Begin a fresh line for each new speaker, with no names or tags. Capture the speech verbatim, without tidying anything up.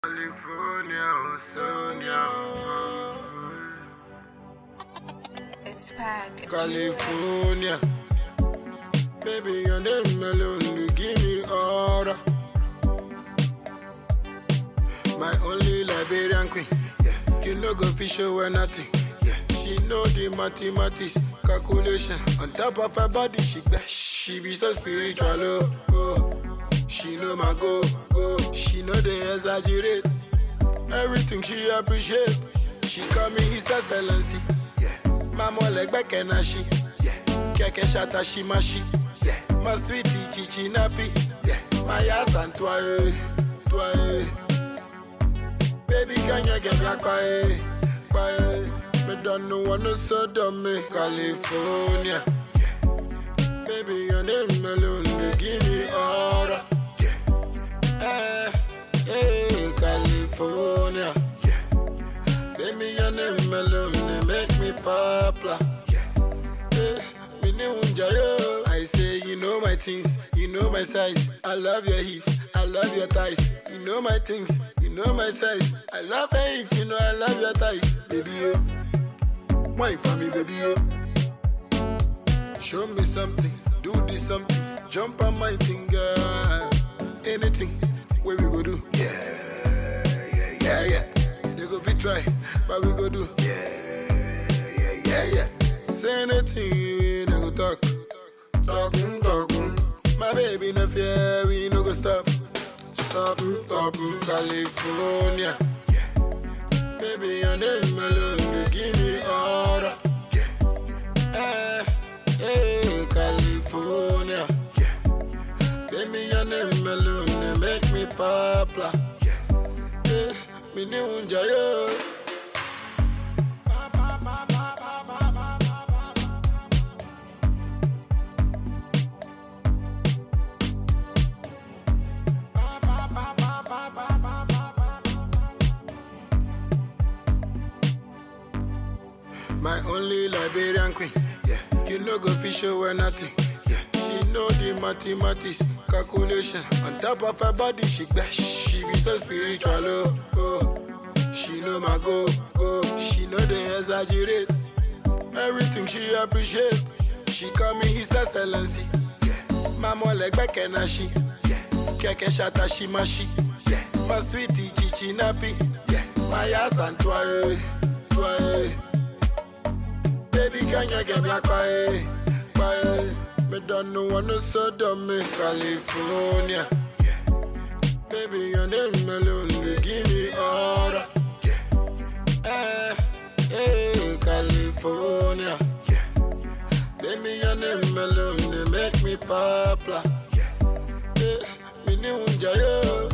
California, oh Sonia.
It's pack.
California. Baby, your name alone, you give me order. My only Liberian queen. Yeah. You know go fish or nothing. Yeah. She know the mathematics, calculation. On top of her body, she be, she be so spiritual. Oh, oh. She know my go, go. She know they exaggerate. Everything she appreciate. She call me His Excellency. Yeah. Mama like back and she. Yeah. Keke shata she mashi. Yeah. My sweetie chichi nappy. Yeah. My ass and toi, toi. Baby, can you get me a quiet? Quiet. Me don't know what no so dumb me. California. Yeah. Baby, your name alone, they give me order. Eh, eh, California. Yeah. Baby, your name alone, they make me popular. Yeah. Eh, me ne unja yo. I say, you know my things, you know my size. I love your hips, I love your thighs. You know my things, you know my size. I love your hips, you know I love your thighs. Baby, yo. Wine for me, baby, yo. Show me something, do this something. Jump on my thing, girl. Anything. What we go do? Yeah, yeah, yeah, yeah. They go fit try, but we go do. Yeah, yeah, yeah, yeah. Say anything, they go talk, talk, talk. My baby no fear, we no go stop, stop, stop. California, yeah. Baby your name alone, they give me order. Yeah, eh, eh, California. Baby, your name alone, they make me popular. Yeah. Yeah. Me ne unja yo. My only Liberian queen. Yeah. You know go fish or nothing. She know the mathematics, calculation. On top of her body, she be, she be so spiritual. Oh, oh. She know my go, go. She know they exaggerate. Everything she appreciate. She call me His Excellency. Yeah. Mama like back and she. Yeah. Keke shata she mashi. Yeah. My sweetie chichi nappy. Yeah. My ass and toi, toi. Baby, can you get me a quiet, quiet? Me don't know what no so dumb me. California, yeah. Baby, your name alone, they give me order. Yeah. Eh, eh, California, yeah. Baby, your name alone, they make me popular. Yeah. Eh, me ne unja yo.